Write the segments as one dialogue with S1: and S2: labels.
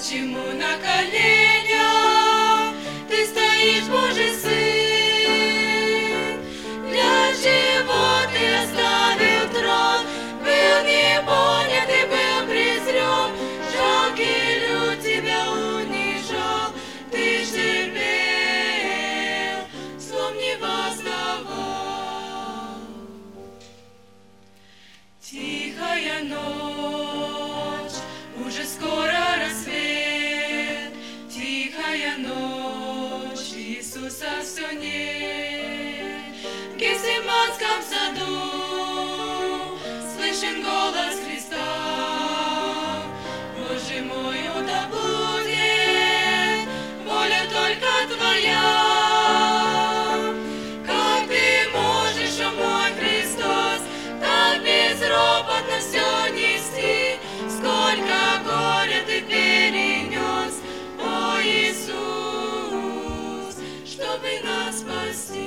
S1: Почему на коленях ты стоишь, Божий Сын? Для чего ты оставил трон? Был не понят и был презрен. Жалкий люд тебя унижал. Ты ж терпел, злом не восставал. Тихая ночь, уже скоро рассвет. Тихая ночь, Иисуса все нет. В Гефсиманском саду слышен голос Христа. Боже мой, да будет воля только Твоя. Как Ты можешь, о мой Христос, так безропотно все нести? Сколько горя Ты перенес, о Иисус, чтобы нас спасти.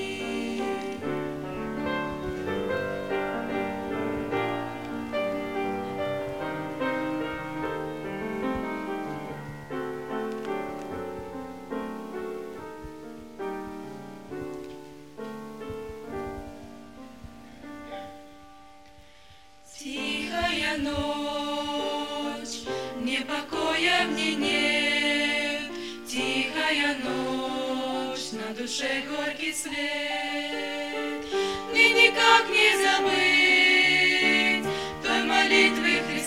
S1: Тихая ночь, мне покоя мне нет. Тихая ночь, на душе горький свет. Мне никак не забыть той молитвы Христа.